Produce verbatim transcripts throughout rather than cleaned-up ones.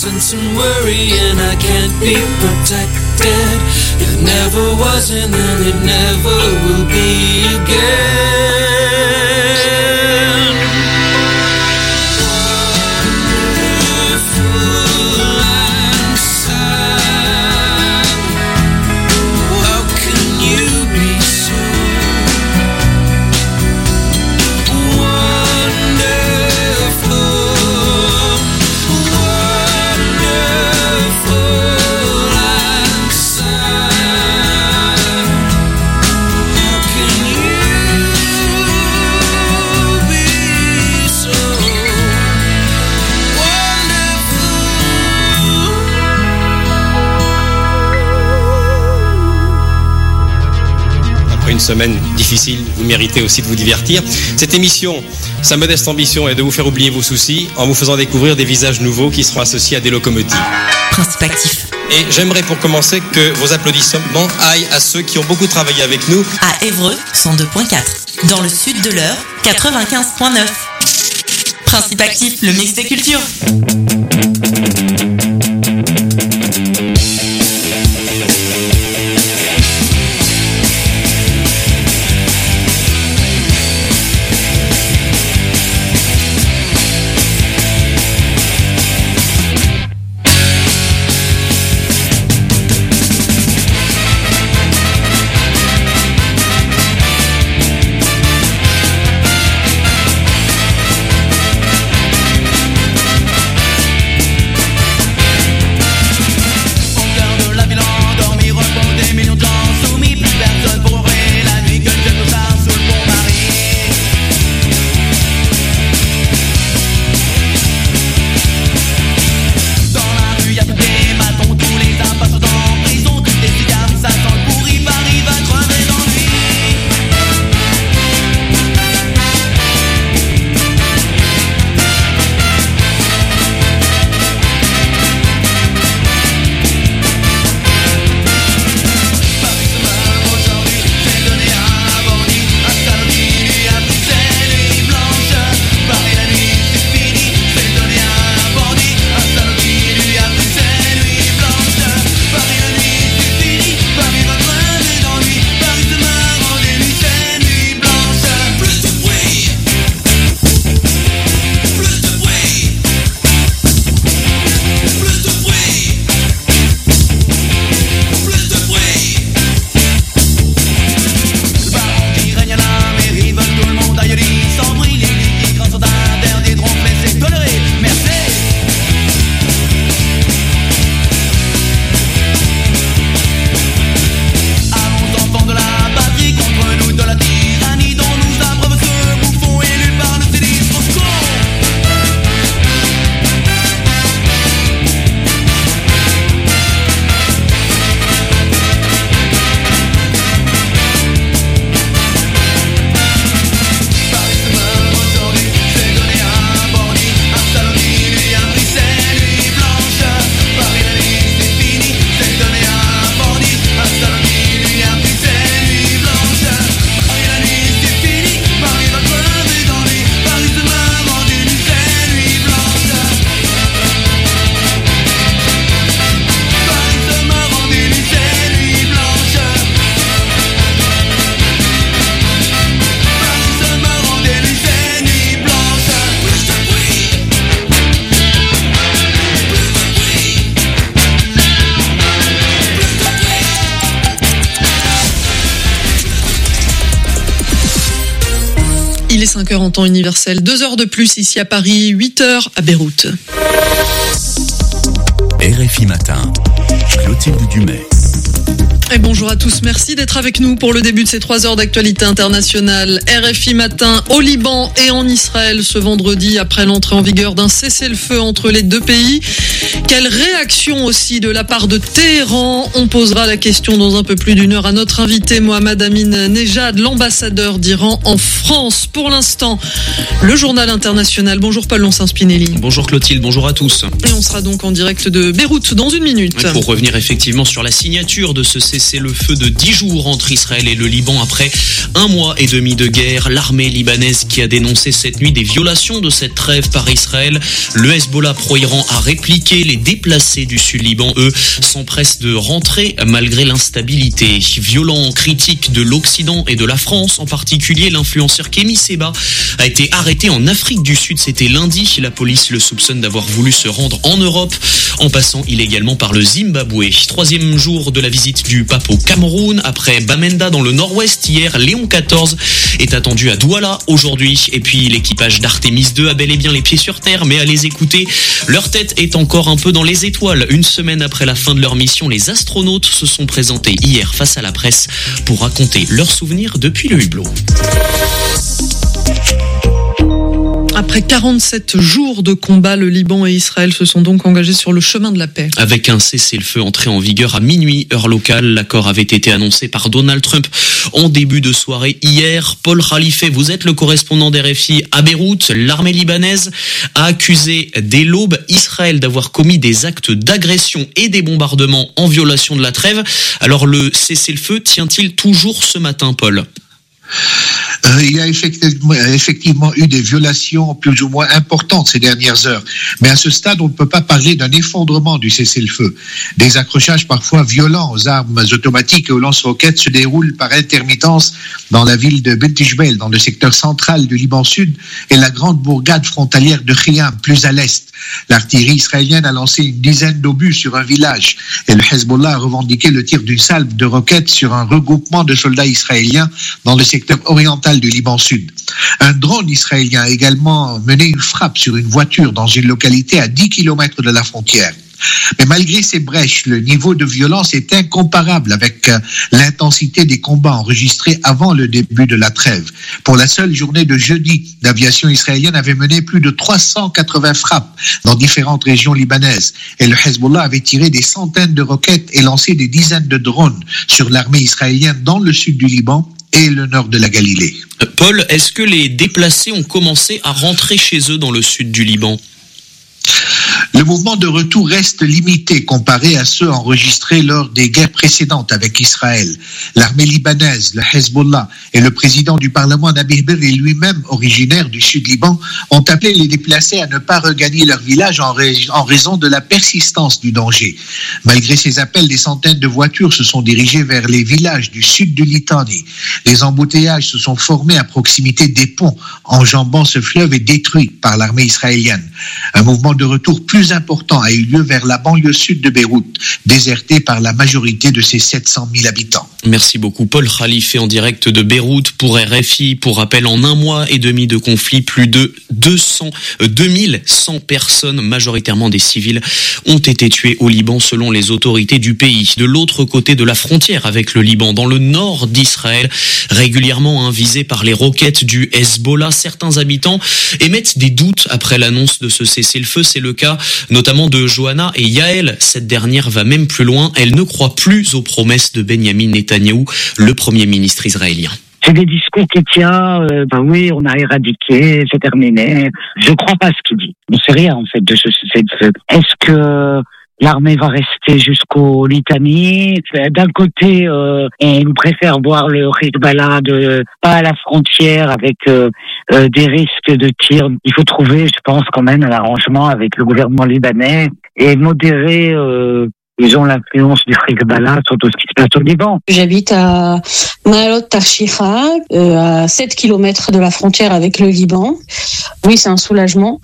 nonsense and worry, and I can't be protected. It never was and then it never will be again. Une semaine difficile, vous méritez aussi de vous divertir. Cette émission, sa modeste ambition est de vous faire oublier vos soucis en vous faisant découvrir des visages nouveaux qui seront associés à des locomotives. Principe actif. Et j'aimerais pour commencer que vos applaudissements aillent à ceux qui ont beaucoup travaillé avec nous. À Évreux, cent deux virgule quatre. Dans le sud de l'Eure, quatre-vingt-quinze virgule neuf. Principe actif, le mix des cultures. Il est cinq heures en temps universel, deux heures de plus ici à Paris, huit heures à Beyrouth. R F I Matin, Clotilde Dumais. Et bonjour à tous, merci d'être avec nous pour le début de ces trois heures d'actualité internationale. R F I Matin au Liban et en Israël ce vendredi après l'entrée en vigueur d'un cessez-le-feu entre les deux pays. Quelle réaction aussi de la part de Téhéran? On posera la question dans un peu plus d'une heure à notre invité Mohamed Amin Nejad, l'ambassadeur d'Iran en France. Pour l'instant, le journal international. Bonjour Paul Lonsin-Spinelli. Bonjour Clotilde, bonjour à tous. Et on sera donc en direct de Beyrouth dans une minute. Pour revenir effectivement sur la signature de ce cessez cessez-le-feu de dix jours entre Israël et le Liban après un mois et demi de guerre. L'armée libanaise qui a dénoncé cette nuit des violations de cette trêve par Israël. Le Hezbollah pro-Iran a répliqué. Les déplacés du Sud-Liban, eux, s'empressent de rentrer malgré l'instabilité. Violent critique de l'Occident et de la France, en particulier l'influenceur Kémy Seba a été arrêté en Afrique du Sud. C'était lundi. La police le soupçonne d'avoir voulu se rendre en Europe en passant illégalement par le Zimbabwe. Troisième jour de la visite du pape au Cameroun. Après Bamenda dans le nord-ouest hier, Léon quatorze est attendu à Douala aujourd'hui. Et puis l'équipage d'Artémis deux a bel et bien les pieds sur terre, mais à les écouter, leur tête est encore un peu dans les étoiles. Une semaine après la fin de leur mission, les astronautes se sont présentés hier face à la presse pour raconter leurs souvenirs depuis le hublot. Après quarante-sept jours de combat, le Liban et Israël se sont donc engagés sur le chemin de la paix. Avec un cessez-le-feu entré en vigueur à minuit, heure locale, l'accord avait été annoncé par Donald Trump en début de soirée hier. Paul Khalife, vous êtes le correspondant d'R F I à Beyrouth. L'armée libanaise a accusé dès l'aube Israël d'avoir commis des actes d'agression et des bombardements en violation de la trêve. Alors le cessez-le-feu tient-il toujours ce matin, Paul ? Euh, il y a effectivement, effectivement eu des violations plus ou moins importantes ces dernières heures. Mais à ce stade, on ne peut pas parler d'un effondrement du cessez-le-feu. Des accrochages parfois violents aux armes automatiques et aux lance-roquettes se déroulent par intermittence dans la ville de Bint Jbeil, dans le secteur central du Liban Sud, et la grande bourgade frontalière de Khiyam, plus à l'est. L'artillerie israélienne a lancé une dizaine d'obus sur un village et le Hezbollah a revendiqué le tir d'une salve de roquettes sur un regroupement de soldats israéliens dans le secteur oriental du Liban Sud. Un drone israélien a également mené une frappe sur une voiture dans une localité à dix kilomètres de la frontière. Mais malgré ces brèches, le niveau de violence est incomparable avec l'intensité des combats enregistrés avant le début de la trêve. Pour la seule journée de jeudi, l'aviation israélienne avait mené plus de trois cent quatre-vingts frappes dans différentes régions libanaises. Et le Hezbollah avait tiré des centaines de roquettes et lancé des dizaines de drones sur l'armée israélienne dans le sud du Liban et le nord de la Galilée. Paul, est-ce que les déplacés ont commencé à rentrer chez eux dans le sud du Liban ? Le mouvement de retour reste limité comparé à ceux enregistrés lors des guerres précédentes avec Israël. L'armée libanaise, le Hezbollah et le président du Parlement Nabih Berri, lui-même originaire du Sud-Liban, ont appelé les déplacés à ne pas regagner leur village en, rais- en raison de la persistance du danger. Malgré ces appels, des centaines de voitures se sont dirigées vers les villages du sud du Litanie. Les embouteillages se sont formés à proximité des ponts enjambant ce fleuve et détruits par l'armée israélienne. Un mouvement de retour plus important a eu lieu vers la banlieue sud de Beyrouth, désertée par la majorité de ses sept cent mille habitants. Merci beaucoup Paul Khalife en direct de Beyrouth pour R F I. Pour rappel, en un mois et demi de conflit, plus de deux cents, deux mille cent personnes, majoritairement des civils, ont été tuées au Liban selon les autorités du pays. De l'autre côté de la frontière avec le Liban, dans le nord d'Israël, régulièrement visé par les roquettes du Hezbollah, certains habitants émettent des doutes après l'annonce de ce cessez-le-feu. C'est le cas notamment de Johanna et Yael. Cette dernière va même plus loin. Elle ne croit plus aux promesses de Benyamin Netanyahou, le Premier ministre israélien. C'est des discours qui tiennent, euh, ben oui, on a éradiqué, c'est terminé. Je crois pas à ce qu'il dit. On sait rien, en fait, de ce cessez-le-feu. Est-ce que l'armée va rester jusqu'au Litanie? D'un côté, euh, on préfère voir le Hezbollah de pas à la frontière avec euh, euh, des risques de tir. Il faut trouver, je pense, quand même un arrangement avec le gouvernement libanais et modérer, euh, disons, l'influence du Hezbollah sur tout ce qui se passe au Liban. J'habite à Maalot Tarshiha, euh, à sept kilomètres de la frontière avec le Liban. Oui, c'est un soulagement.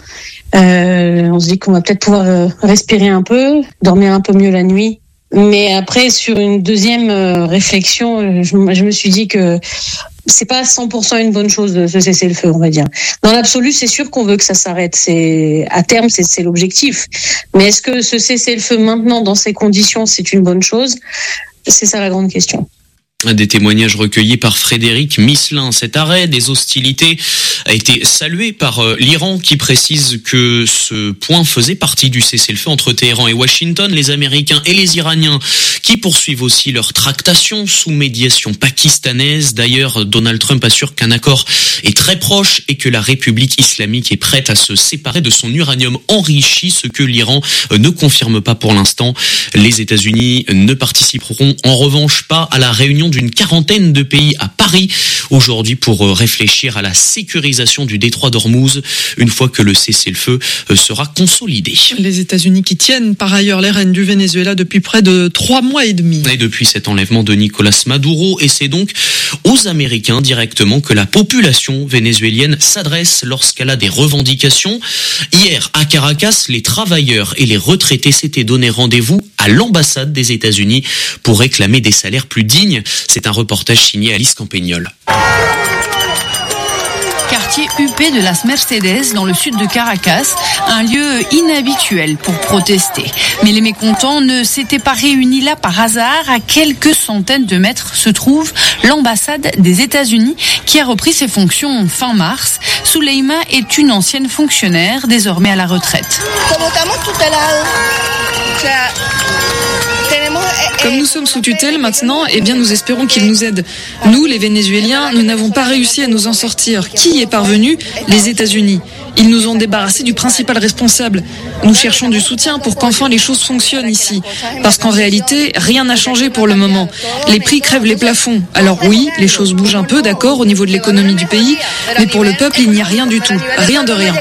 Euh, on se dit qu'on va peut-être pouvoir euh, respirer un peu, dormir un peu mieux la nuit. Mais après, sur une deuxième euh, réflexion, euh, je, je me suis dit que c'est pas cent pour cent une bonne chose de se cesser le feu, on va dire. Dans l'absolu, c'est sûr qu'on veut que ça s'arrête. C'est à terme, c'est, c'est l'objectif. Mais est-ce que se cesser le feu maintenant dans ces conditions, c'est une bonne chose ? C'est ça la grande question. Des témoignages recueillis par Frédéric Misselin. Cet arrêt des hostilités a été salué par l'Iran qui précise que ce point faisait partie du cessez-le-feu entre Téhéran et Washington. Les Américains et les Iraniens qui poursuivent aussi leur tractation sous médiation pakistanaise. D'ailleurs, Donald Trump assure qu'un accord est très proche et que la République islamique est prête à se séparer de son uranium enrichi, ce que l'Iran ne confirme pas pour l'instant. Les États-Unis ne participeront en revanche pas à la réunion d'une quarantaine de pays à Paris aujourd'hui pour réfléchir à la sécurisation du détroit d'Ormuz une fois que le cessez-le-feu sera consolidé. Les États-Unis qui tiennent par ailleurs les rênes du Venezuela depuis près de trois mois et demi. Et depuis cet enlèvement de Nicolas Maduro, et c'est donc aux Américains directement que la population vénézuélienne s'adresse lorsqu'elle a des revendications. Hier, à Caracas, les travailleurs et les retraités s'étaient donné rendez-vous à l'ambassade des États-Unis pour réclamer des salaires plus dignes. C'est un reportage signé Alice Campagnol. Quartier huppé de Las Mercedes dans le sud de Caracas, un lieu inhabituel pour protester. Mais les mécontents ne s'étaient pas réunis là par hasard. À quelques centaines de mètres se trouve l'ambassade des États-Unis qui a repris ses fonctions fin mars. Souleima est une ancienne fonctionnaire désormais à la retraite. Comme nous sommes sous tutelle maintenant, eh bien nous espérons qu'ils nous aident. Nous, les Vénézuéliens, nous n'avons pas réussi à nous en sortir. Qui est parvenu ? Les États-Unis. Ils nous ont débarrassés du principal responsable. Nous cherchons du soutien pour qu'enfin les choses fonctionnent ici. Parce qu'en réalité, rien n'a changé pour le moment. Les prix crèvent les plafonds. Alors oui, les choses bougent un peu, d'accord, au niveau de l'économie du pays, mais pour le peuple, il n'y a rien du tout. Rien de rien.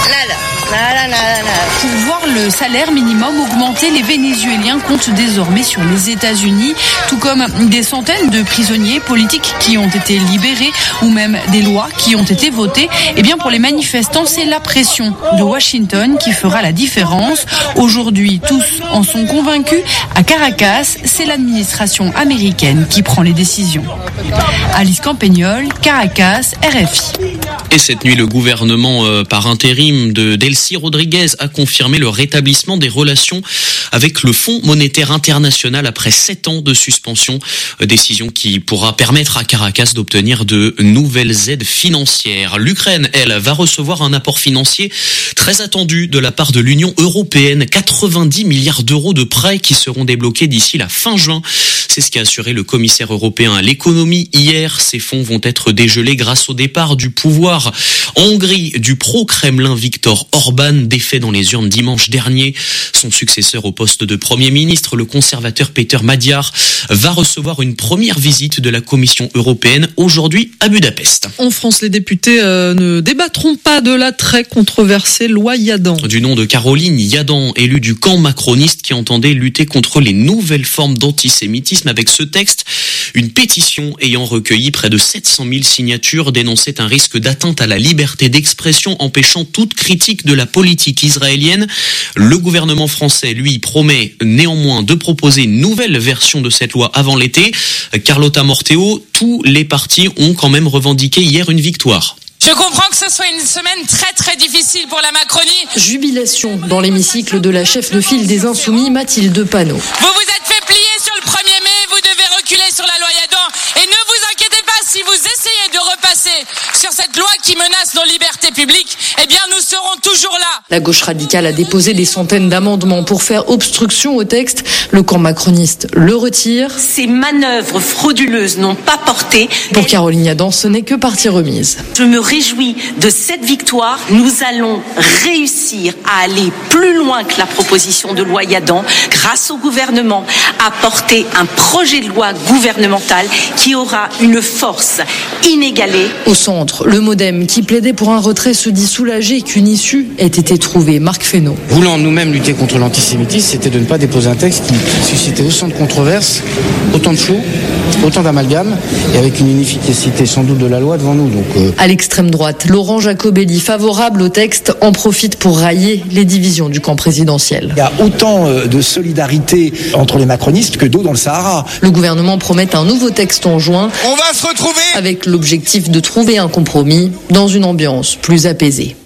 Pour voir le salaire minimum augmenter, les Vénézuéliens comptent désormais sur les États-Unis, tout comme des centaines de prisonniers politiques qui ont été libérés ou même des lois qui ont été votées. Eh bien, pour les manifestants, c'est la pression de Washington qui fera la différence. Aujourd'hui, tous en sont convaincus. À Caracas, c'est l'administration américaine qui prend les décisions. Alice Campagnol, Caracas, R F I. Et cette nuit, le gouvernement euh, par intérim de Delcy Rodriguez a confirmé le rétablissement des relations avec le Fonds monétaire international après sept ans de suspension. Euh, décision qui pourra permettre à Caracas d'obtenir de nouvelles aides financières. L'Ukraine, elle, va recevoir un apport financier très attendu de la part de l'Union européenne. quatre-vingt-dix milliards d'euros de prêts qui seront débloqués d'ici la fin juin. C'est ce qu'a assuré le commissaire européen à l'économie hier. Ces fonds vont être dégelés grâce au départ du pouvoir en Hongrie du pro-Kremlin Viktor Orban, défait dans les urnes dimanche dernier. Son successeur au poste de Premier ministre, le conservateur Peter Magyar, va recevoir une première visite de la Commission européenne aujourd'hui à Budapest. En France, les députés euh, ne débattront pas de la très controversée loi Yadan. Du nom de Caroline Yadan, élue du camp macroniste qui entendait lutter contre les nouvelles formes d'antisémitisme. Avec ce texte, une pétition ayant recueilli près de sept cent mille signatures dénonçait un risque d'atteinte à la liberté d'expression, empêchant toute critique de la politique israélienne. Le gouvernement français, lui, promet néanmoins de proposer une nouvelle version de cette loi avant l'été. Carlotta Morteo, tous les partis ont quand même revendiqué hier une victoire. Je comprends que ce soit une semaine très très difficile pour la Macronie. Jubilation dans l'hémicycle de la chef de file des Insoumis, Mathilde Panot. Vous vous êtes fait plier sur le premier mai, vous devez reculer sur la loi Yadan. Et ne vous inquiétez pas, si vous essayez de repasser sur cette loi qui menace nos libertés publiques, eh bien nous serons toujours là. La gauche radicale a déposé des centaines d'amendements pour faire obstruction au texte. Le camp macroniste le retire. Ces manœuvres frauduleuses n'ont pas porté. Pour Caroline Yadan, ce n'est que partie remise. Je me réjouis de cette victoire. Nous allons réussir à aller plus loin que la proposition de loi Yadan, grâce au gouvernement, à porter un projet de loi gouvernemental qui aura une force inégalée. Au centre, le MoDem qui plaidait pour un retrait se dit soulagé qu'une issue ait été trouvée. Marc Fesneau. Voulant nous-mêmes lutter contre l'antisémitisme, c'était de ne pas déposer un texte qui suscitait autant de controverses, autant de flou, autant d'amalgames, et avec une inefficacité sans doute de la loi devant nous. Donc, euh... À l'extrême droite, Laurent Jacobelli, favorable au texte, en profite pour railler les divisions du camp présidentiel. Il y a autant de solidarité entre les macronistes que d'eau dans le Sahara. Le gouvernement promet un nouveau texte en juin. On va se retrouver avec l'objectif de trouver un compromis dans une ambiance plus apaisée.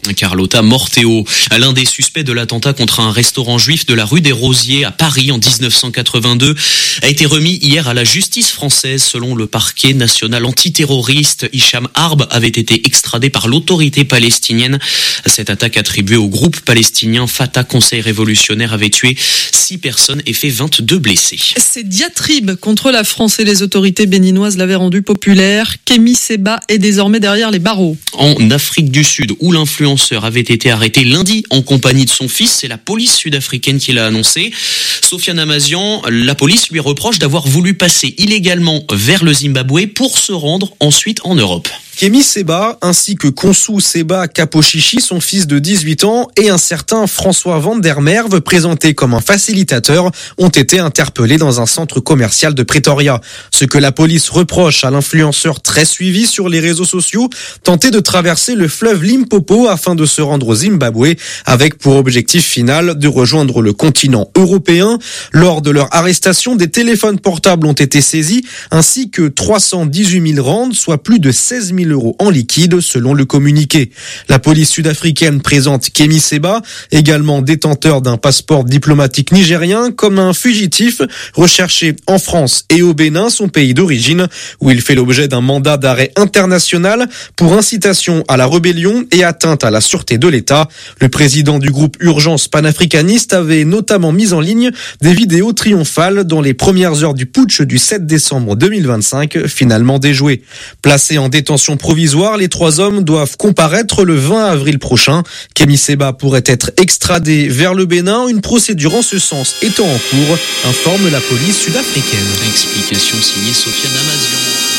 Carlotta Morteo, l'un des suspects de l'attentat contre un restaurant juif de la rue des Rosiers à Paris en dix-neuf cent quatre-vingt-deux, a été remis hier à la justice française. Selon le parquet national antiterroriste, Hicham Harb avait été extradé par l'autorité palestinienne. Cette attaque attribuée au groupe palestinien Fatah Conseil révolutionnaire avait tué six personnes et fait vingt-deux blessés. Ces diatribes contre la France et les autorités béninoises l'avaient rendu populaire. Kémy Séba est désormais derrière les barreaux. En Afrique du Sud, où l'influenceur avait été arrêté lundi en compagnie de son fils, c'est la police sud-africaine qui l'a annoncé. Sofiane Amazian, la police lui reproche d'avoir voulu passer illégalement vers le Zimbabwe pour se rendre ensuite en Europe. Kémy Séba, ainsi que Konsou Séba Kapochichi, son fils de dix-huit ans, et un certain François Van der Merwe, présenté comme un facilitateur, ont été interpellés dans un centre commercial de Pretoria. Ce que la police reproche à l'influenceur très suivi sur les réseaux sociaux, tenter de traverser le fleuve Limpopo afin de se rendre au Zimbabwe, avec pour objectif final de rejoindre le continent européen. Lors de leur arrestation, des téléphones portables ont été saisis, ainsi que trois cent dix-huit mille rands, soit plus de seize mille euros en liquide, selon le communiqué. La police sud-africaine présente Kémy Séba, également détenteur d'un passeport diplomatique nigérien, comme un fugitif recherché en France et au Bénin, son pays d'origine, où il fait l'objet d'un mandat d'arrêt international pour incitation à la rébellion et atteinte à la sûreté de l'État. Le président du groupe Urgence panafricaniste avait notamment mis en ligne des vidéos triomphales dans les premières heures du putsch du sept décembre deux mille vingt-cinq, finalement déjoué. Placé en détention provisoire, les trois hommes doivent comparaître le vingt avril prochain. Kémy Séba pourrait être extradé vers le Bénin, une procédure en ce sens étant en cours, informe la police sud-africaine. Explication signée Sofiane Amazian.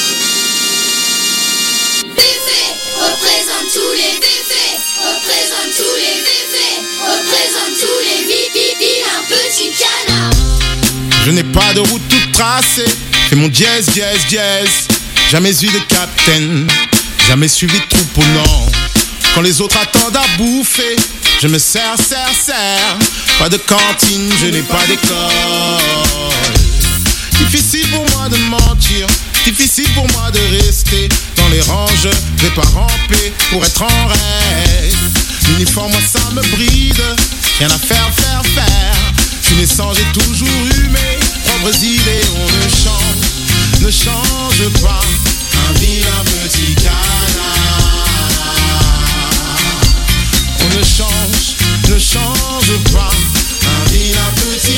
Représente tous les bébés, représente tous les bébés, représente tous les bibi, un petit canard. Je n'ai pas de route toute tracée, fais mon dièse, dièse, dièse. Jamais eu de capitaine, jamais suivi de troupeau, non. Quand les autres attendent à bouffer, je me sers, sers, sers. Pas de cantine, je n'ai pas d'école. Difficile pour moi de mentir, difficile pour moi de rester dans les rangs, je vais pas ramper pour être en règle. L'uniforme, moi ça me bride, rien à faire, faire, faire. Je suis naissant, j'ai toujours eu mes propres idées, on ne change. Ne change pas, un vilain petit canard. On ne change, ne change pas, un vilain petit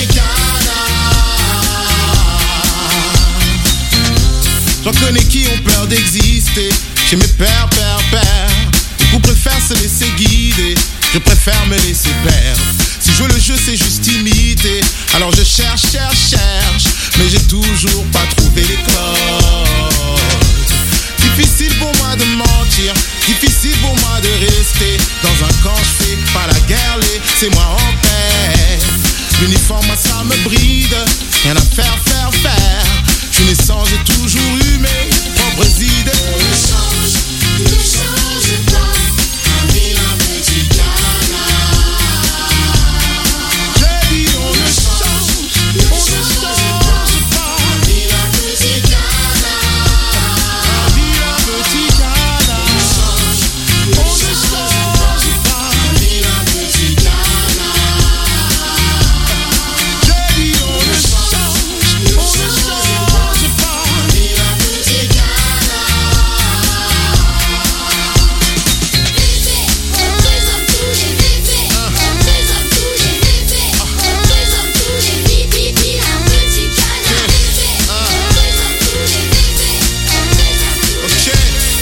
canard. J'en connais qui ont peur d'exister, chez mes pères, pères, pères. Beaucoup préfèrent se laisser guider, je préfère me laisser perdre. Si jouer le jeu c'est juste imiter, alors je cherche, cherche, cherche, mais j'ai toujours pas trouvé les codes. Difficile pour moi de mentir, difficile pour moi de rester dans un camp, je fais pas la guerre, laissez-moi en paix. L'uniforme, moi ça me bride, rien à faire, faire, faire. Je suis naissant, j'ai toujours eu mes propres idées. On ne change, ne change pas, un vilain petit canard. J'ai dit on ne change, on ne change pas, un vilain petit canard. Un vilain petit canard. On ne change pas, un vilain petit canard. J'ai dit on ne change, on ne change pas, un vilain petit canard. Représente tous les bébés, représente tous les bébés, représente tous les bibi, un petit canard. Représente tous les bébés, représente tous les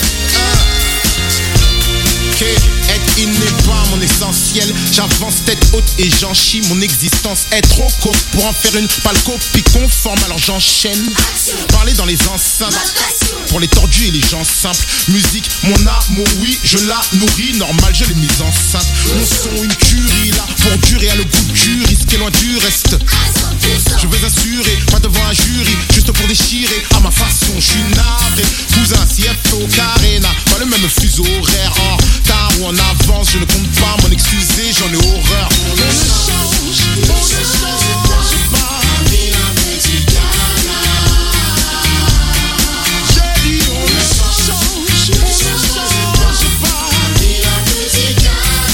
Ok, être in n'est pas mon essentiel. J'avance tête haute et j'en chie. Mon existence est trop courte pour en faire une pâle copie conforme. Alors j'enchaîne. Parler dans les enceintes pour les tordus et les gens simples. Musique, mon amour, oui, je la nourris. Normal, je l'ai mise enceinte. Mon son, une curie là pour durer à le goût du risque loin du reste. Je veux assurer, pas devant un jury, juste pour déchirer à ma façon. Je suis navré, cousin, C F O, Carena, pas le même fuseau horaire. En retard ou en avance, je ne compte pas m'en excuser, j'en ai horreur. On ne change, on ne change pas, un vilain petit canard. J'ai dit on ne change, on ne change pas, un vilain petit canard.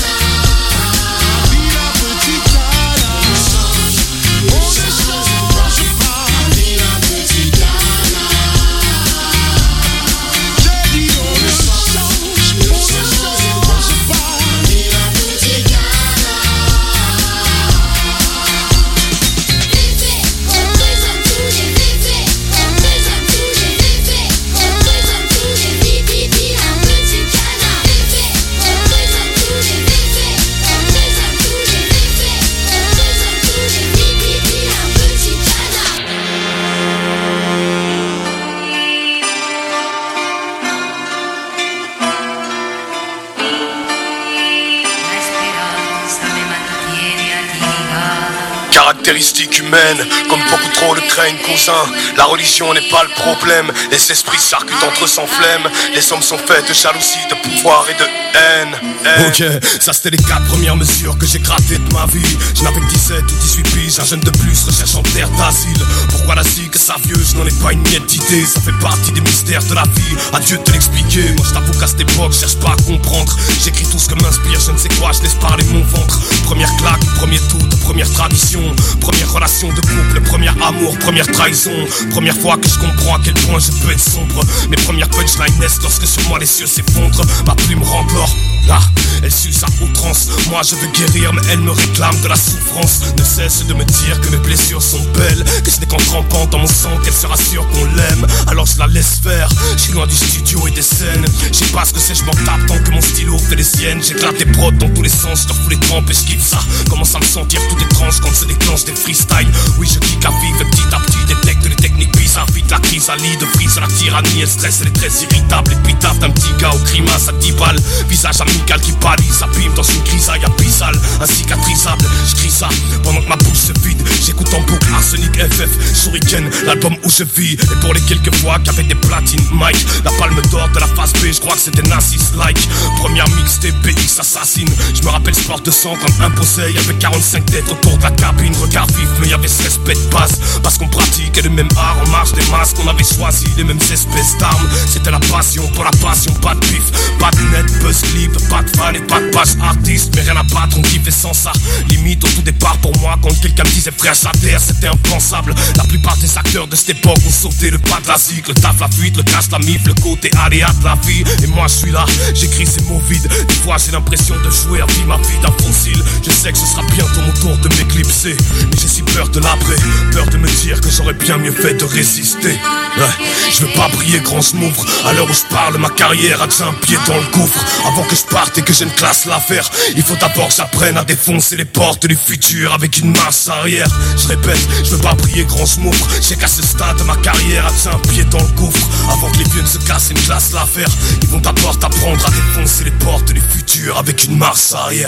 caractéristiques humaines, comme beaucoup trop le craignent, cousin. La religion n'est pas le problème, les esprits s'arcutent entre sans flemme. Les hommes sont faits de jalousie, de pouvoir et de haine, haine. Ok, ça c'était les quatre premières mesures que j'ai grattées de ma vie. Je n'avais que dix-sept ou dix-huit piges, un jeune de plus recherche en terre d'asile. Pourquoi la zig, ça vieux, je n'en ai pas une miette d'idée. Ça fait partie des mystères de la vie, adieu de te l'expliquer. Moi je t'avoue qu'à cette époque, je cherche pas à comprendre. J'écris tout ce que m'inspire, je ne sais quoi, je laisse parler mon ventre. Première claque, premier doute, première tradition. Première relation de couple, premier amour, première trahison. Première fois que je comprends à quel point je peux être sombre. Mes premières punchlines naissent lorsque sur moi les cieux s'effondrent. Ma plume rend l'or, là, elle s'use à outrance. Moi je veux guérir mais elle me réclame de la souffrance. Ne cesse de me dire que mes blessures sont belles, que ce n'est qu'en trempant dans mon sang qu'elle sera sûre qu'on l'aime. Alors je la laisse faire, je suis loin du studio et des scènes. Je sais pas ce que c'est, je m'en tape tant que mon stylo fait les siennes. J'éclate des prods dans tous les sens, je leur fous les trempes et je kiffe ça. Commence à me sentir tout étrange quand se déclenche des freestyles. Oui je kick à vivre petit à petit, détecte les techniques bizarres. Vite la crise allie de frise à la tyrannie. Elle stresse, elle est très irritable. Épitaphe d'un petit gars aux grimaces à dix balles. Visage amical qui pâlit, s'abîme dans une grisaille abyssale, incicatrisable. Je crie ça pendant que ma bouche se vide. J'écoute en boucle Arsenic F F, Shuriken, l'album où je vis. Et pour les quelques voix qu'avec des platines Mike, la palme d'or de la phase B, je crois que c'était Nazis like. Première mixtape B X assassine. Je me rappelle sport de sang comme imposé. Y'avait quarante-cinq têtes autour de la cabine. Regard vif mais y'avait ce respect de base. Parce qu'on pratiquait le même art, on marche des masques. On avait choisi les mêmes espèces d'armes. C'était la passion pour la passion, pas de bif, pas de net, buzz clip, pas de fan et pas de page artiste. Mais rien à battre, on kiffait sans ça. Limite au tout départ pour moi quand quelqu'un me disait frère j'adhère, c'était impensable. La plupart des acteurs de cette époque ont sauté le pas de la zig, le taf, la fuite, le cash, la mif, le côté aléa de la vie. Et moi je suis là, j'écris ces mots vides. Des fois j'ai l'impression de jouer à vie ma vie d'un fossile. Je sais que ce sera bientôt mon tour de m'éclipser, mais j'ai si peur de l'après, peur de me dire que j'aurais bien mieux fait de résister. Ouais, je veux pas briller grand, je m'ouvre. À l'heure où je parle, ma carrière a déjà un pied dans le gouffre. Avant que je parte et que je ne classe l'affaire, il faut d'abord que j'apprenne à défoncer les portes du futur avec une marche arrière. Je répète, je veux pas briller grand, je m'ouvre. Je sais qu'à ce stade de ma carrière a déjà un pied dans le gouffre. Avant que les vieux ne se cassent et ne classent l'affaire, ils vont d'abord apprendre à défoncer les portes du futur avec une marche arrière.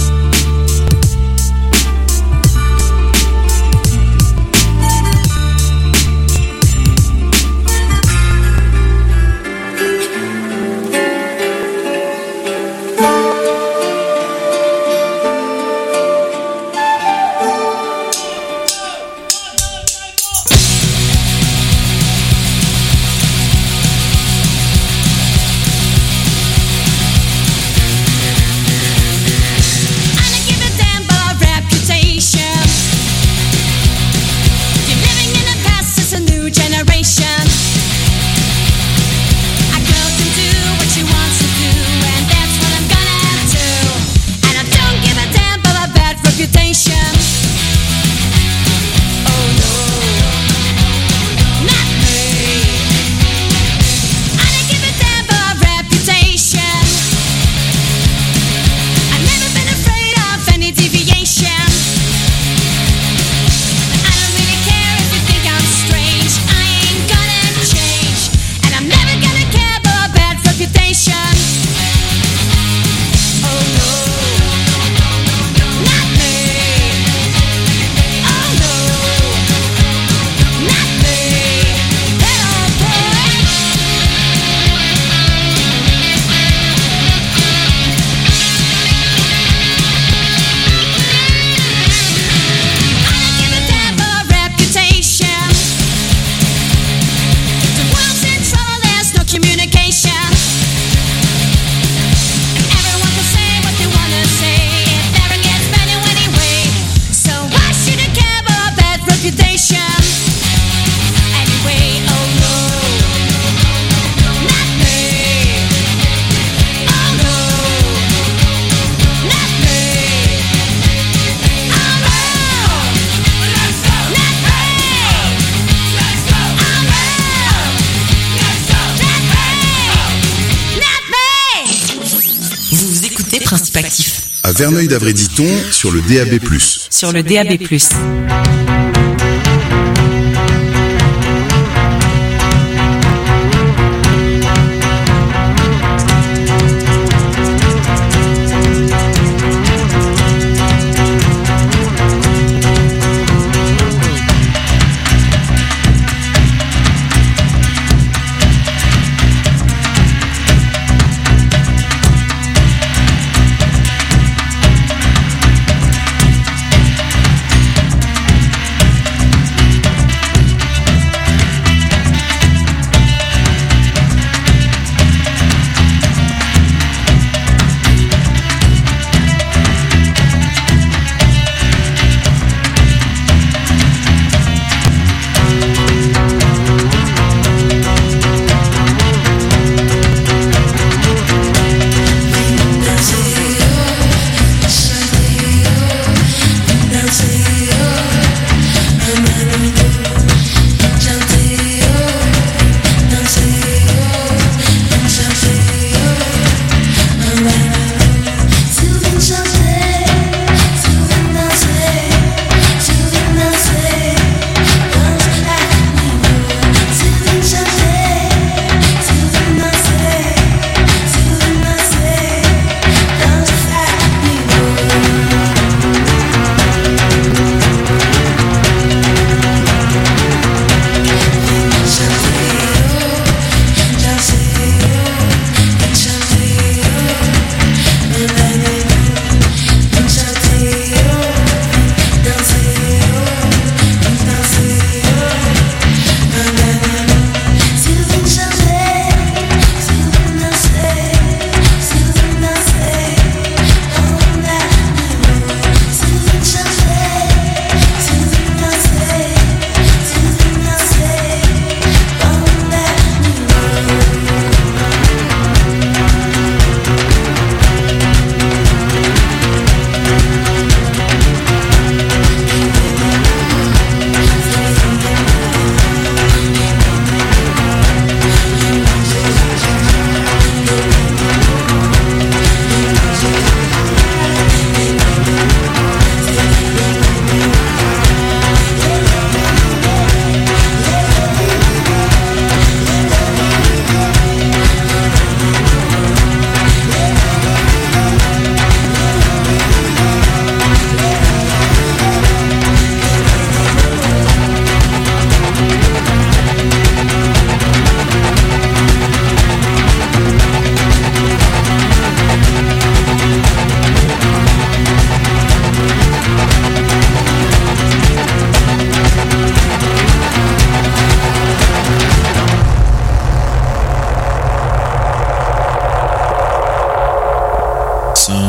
Principe actif. À Verneuil-d'Avray-Diton, sur le D A B plus. Sur le D A B plus.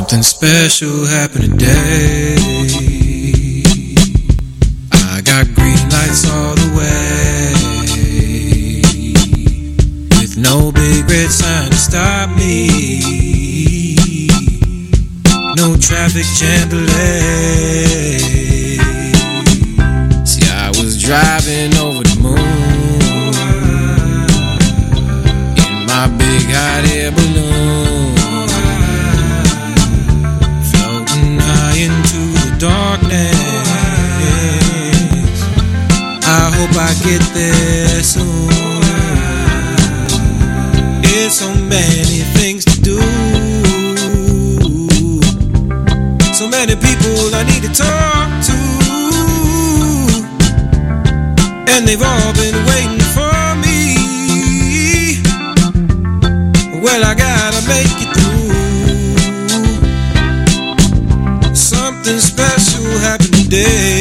Something special happened today. I got green lights all the way, with no big red sign to stop me, no traffic jam delay. See, I was driving over the moon in my big hot air balloon, floating high into the darkness. I hope I get there soon. There's so many things to do, so many people I need to talk to, and they've all been waiting for me. Well, I gotta make it through. Something special happened today.